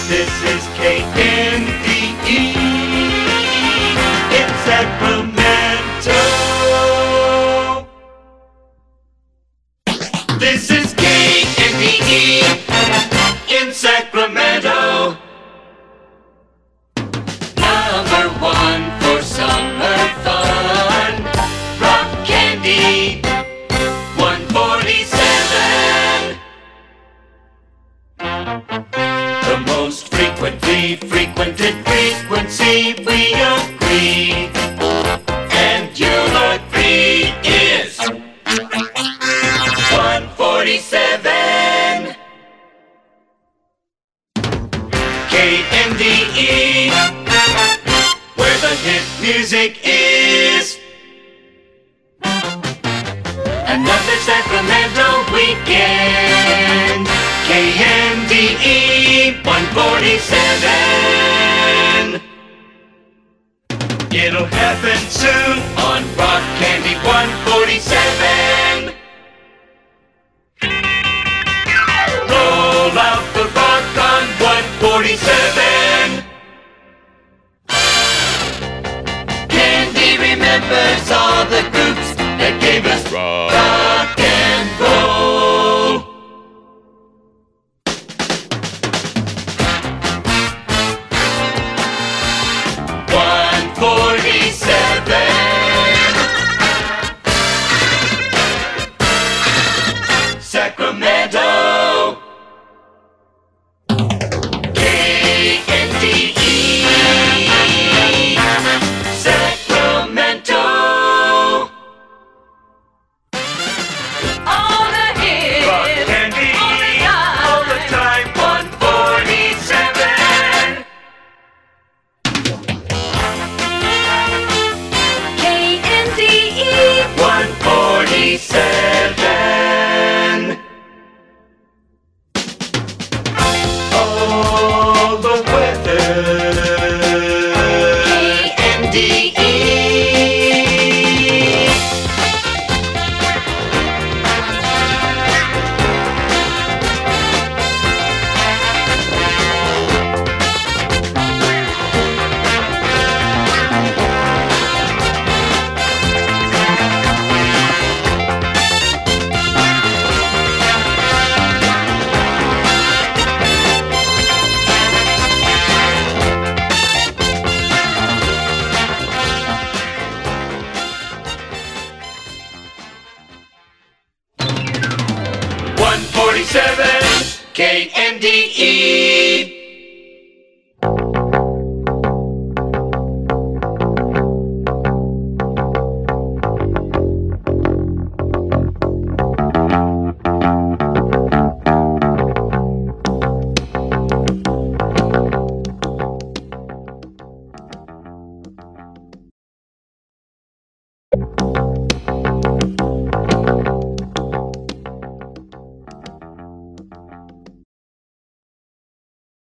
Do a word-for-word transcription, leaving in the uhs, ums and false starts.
This is K N D E in Sacramento. This is K N D E in Sacramento. Number one for summer fun. Rock Candy one forty-seven. The most frequently frequented frequency, we agree, and you'll agree, is one forty-seven. K N D E, where the hit music is. Another Sacramento weekend. K N D E one forty-seven. It'll happen soon on Rock Candy one forty-seven. Roll out the rock on one forty-seven.